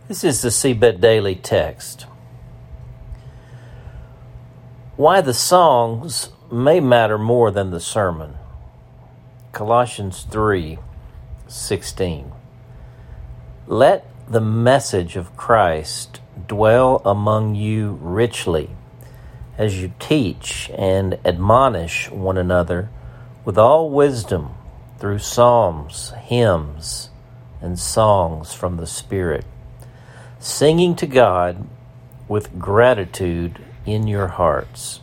This is the Seabed Daily text. Why the songs may matter more than the sermon. Colossians 3:16. Let the message of Christ dwell among you richly, as you teach and admonish one another with all wisdom through psalms, hymns, and songs from the Spirit, singing to God with gratitude in your hearts.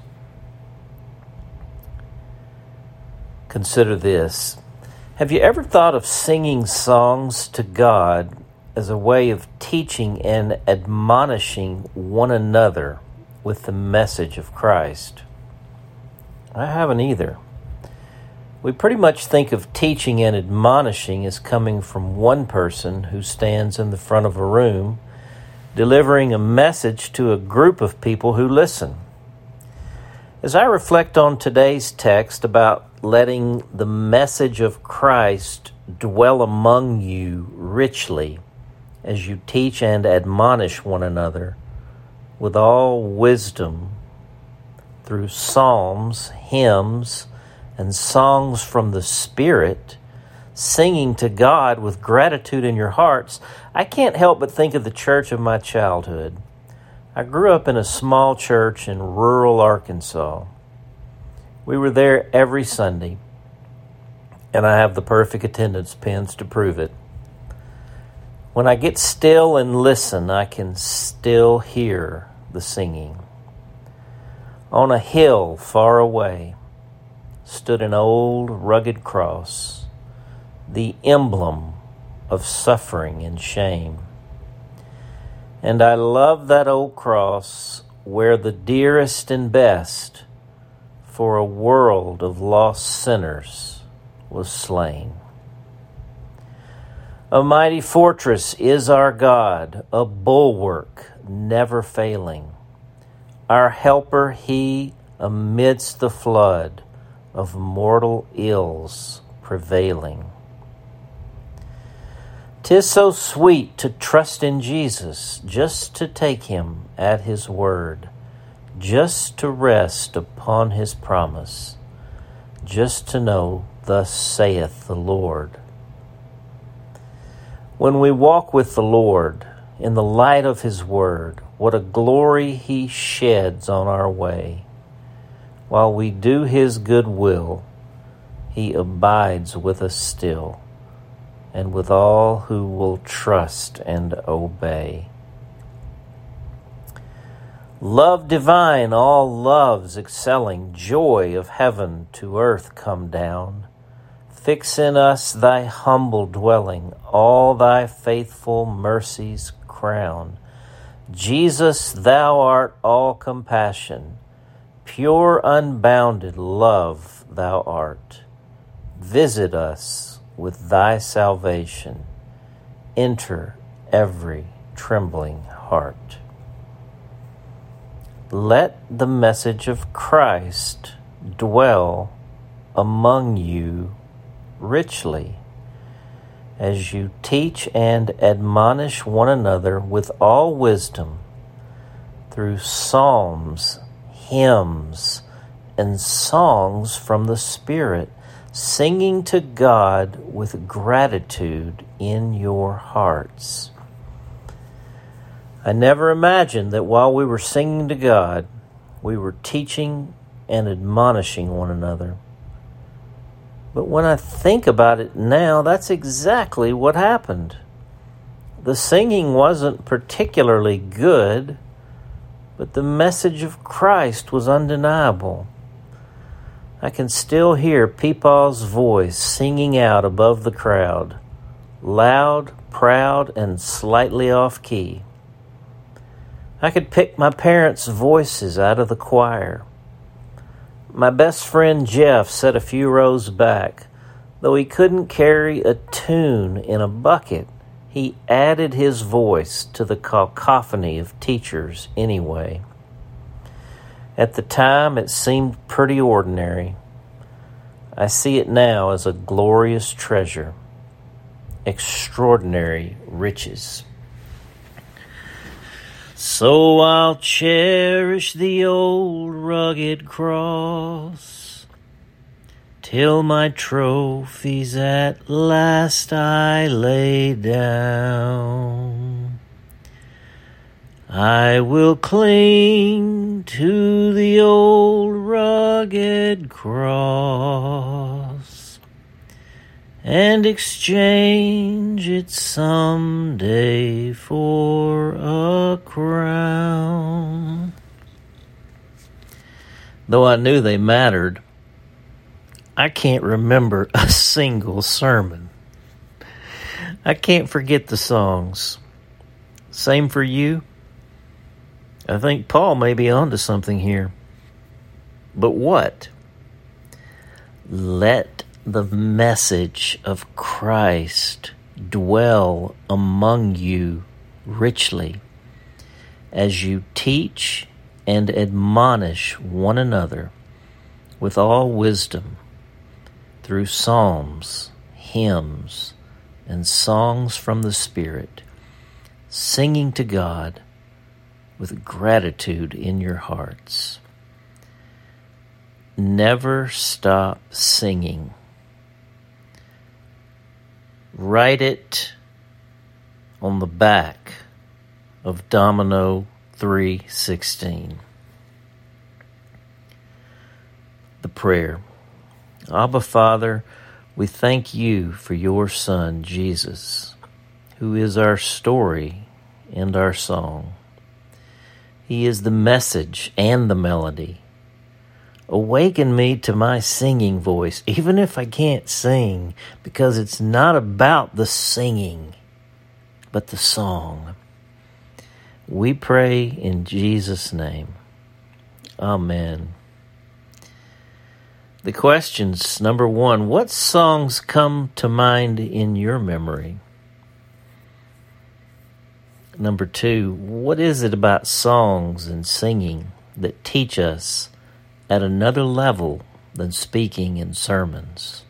Consider this. Have you ever thought of singing songs to God as a way of teaching and admonishing one another with the message of Christ? I haven't either. We pretty much think of teaching and admonishing as coming from one person who stands in the front of a room delivering a message to a group of people who listen. As I reflect on today's text about letting the message of Christ dwell among you richly as you teach and admonish one another with all wisdom through psalms, hymns, and songs from the Spirit, singing to God with gratitude in your hearts, I can't help but think of the church of my childhood. I grew up in a small church in rural Arkansas. We were there every Sunday, and I have the perfect attendance pins to prove it. When I get still and listen, I can still hear the singing. On a hill far away stood an old rugged cross, the emblem of suffering and shame. And I love that old cross where the dearest and best for a world of lost sinners was slain. A mighty fortress is our God, a bulwark never failing. Our helper he amidst the flood of mortal ills prevailing. 'Tis so sweet to trust in Jesus, just to take him at his word, just to rest upon his promise, just to know, thus saith the Lord. When we walk with the Lord in the light of his word, what a glory he sheds on our way. While we do his good will, he abides with us still, and with all who will trust and obey. Love divine, all loves excelling, joy of heaven to earth come down. Fix in us thy humble dwelling, all thy faithful mercies crown. Jesus, thou art all compassion, pure unbounded love thou art. Visit us with thy salvation, enter every trembling heart. Let the message of Christ dwell among you richly as you teach and admonish one another with all wisdom through psalms, hymns, and songs from the Spirit, singing to God with gratitude in your hearts. I never imagined that while we were singing to God, we were teaching and admonishing one another. But when I think about it now, that's exactly what happened. The singing wasn't particularly good, but the message of Christ was undeniable. I can still hear Peepaw's voice singing out above the crowd, loud, proud, and slightly off key. I could pick my parents' voices out of the choir. My best friend Jeff sat a few rows back. Though he couldn't carry a tune in a bucket, he added his voice to the cacophony of teachers anyway. At the time, it seemed pretty ordinary. I see it now as a glorious treasure, extraordinary riches. So I'll cherish the old rugged cross till my trophies at last I lay down. I will cling to the old rugged cross and exchange it someday for a crown. Though I knew they mattered, I can't remember a single sermon. I can't forget the songs. Same for you? I think Paul may be onto something here. But what? Let the message of Christ dwell among you richly as you teach and admonish one another with all wisdom through psalms, hymns, and songs from the Spirit, singing to God with gratitude in your hearts. Never stop singing. Write it on the back of Domino 3:16. The prayer. Abba, Father, we thank you for your Son, Jesus, who is our story and our song. He is the message and the melody. Awaken me to my singing voice, even if I can't sing, because it's not about the singing, but the song. We pray in Jesus' name. Amen. The questions. Number 1, what songs come to mind in your memory? Number 2, what is it about songs and singing that teach us at another level than speaking in sermons?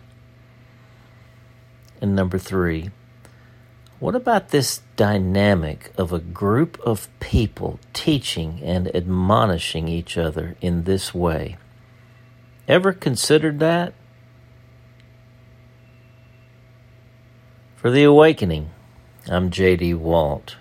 And number 3, what about this dynamic of a group of people teaching and admonishing each other in this way? Ever considered that? For The Awakening, I'm J.D. Walt.